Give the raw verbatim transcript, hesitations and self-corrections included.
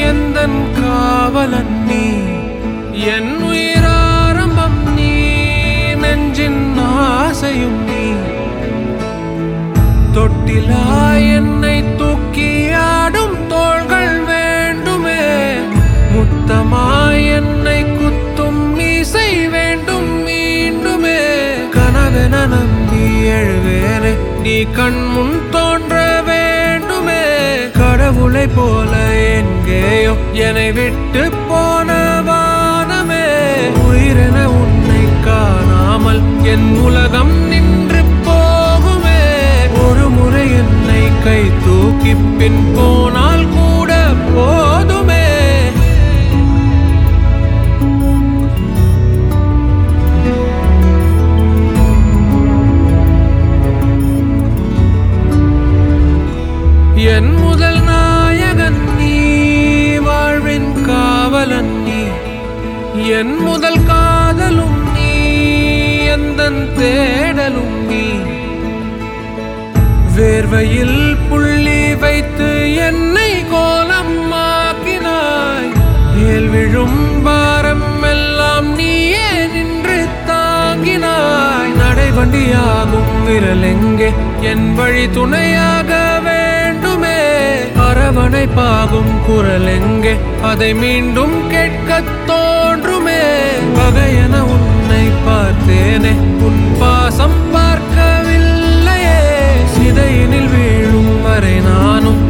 எந்தன் காவலன் நீ என் உயிராரம்பம் நீ நெஞ்சின் ஆசையும் நீ தொட்டிலா என்னை தூக்கி ஆடும் தோள்கள் வேண்டுமே முத்தமாய் என்னை குத்தும் மீசை வேண்டும் மீண்டுமே கனவென நம்பி எழுவேனே நீ கண் முன் தோன்ற வேண்டுமே கடவுளை போல எங்கேயோ என்னை விட்டு போன வானமே உயிரென உன்னை காணாமல் என் உலகம் நின்று போகுமே ஒரு முறை என்னை கை தூக்கி பின் போனால் கூட போதுமே என் முதல் நாயகன் நீ வாழ்வின் காவலன் நீ என் முதல் காதலும் நீ எந்தன் தேடலும் நீ வேர்வையில் புள்ளி வைத்து என்னை கோலம் ஆக்கினாய் ஏல் விழும் பாரம் எல்லாம் நீயே நின்று தாங்கினாய் நடைவண்டியாகும் விரல் எங்கே என் வழி துணையாக வேண்டுமே அரவணைப்பாகும் குரல் எங்கே அதை மீண்டும் கேட்கத் தோன்றுமே பகையென உன்னை பார்த்தேனே உன் பாசம் பார்க்கவில்லையே சிதையினில் வீழும் வரை நானும்